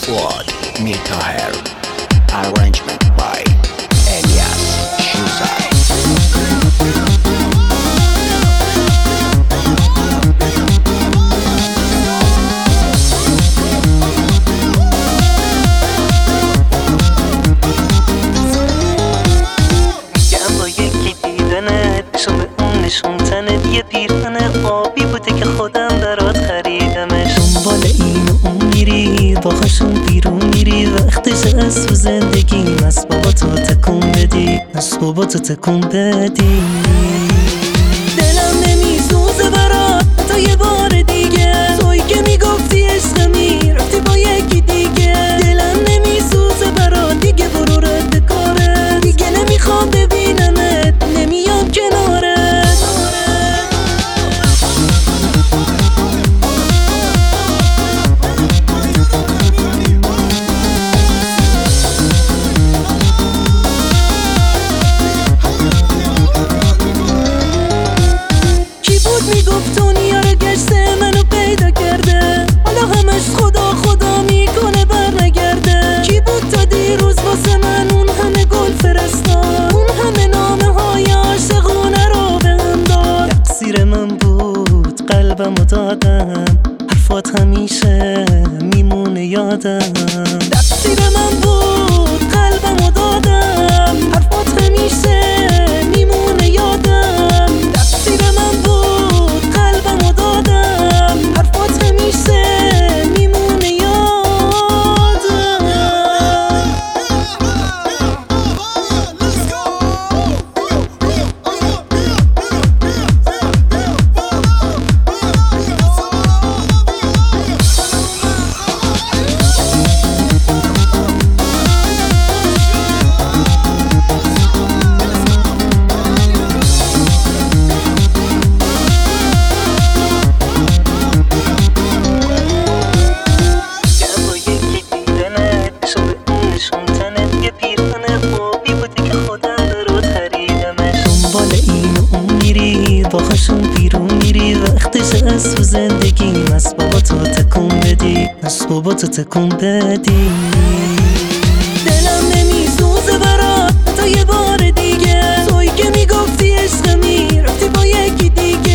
Fuad Mirtaher. Arrangement by Elias Shuzai. نشون تنت یه پیرهن آبی بوده که خودم برات خریدمش. دنبال این و اون میری باهاشون بیرون میری، وقتش از تو زندگیم اسباباتو تکون بدی، اسباباتو تکون بدی. دلم نمیسوزه برات تا یه بار دیگه، توی که میگفتی عشقمی رفتی با یکی دیگه. دلم نمیسوزه برات دیگه، برو رد کاره دیگه، نمیخوام ببینمت، نمیام کناره. میگفت دنیا رو گشته منو پیدا کرده، حالا همش خدا خدا میکنه بر نگرده. کی بود تا دیروز واسه من اون همه گل فرستاد، اون همه نامه های عاشقونه رو بهم داد. تقصیر من بود قلبمو دادم، حرفات همیشه میمونه یادم. تقصیر من بود قلبمو دادم، حرفات همیشه میمونه یادم. تقصیر من بود باهاشون بیرون میری، وقتش از تو زندگیم اسباباتو تکون بدی، اسباباتو تکون بدی. دلم نمیسوزه برات تا یه بار دیگه، توی که میگفتی عشقمی رفتی با یکی دیگه.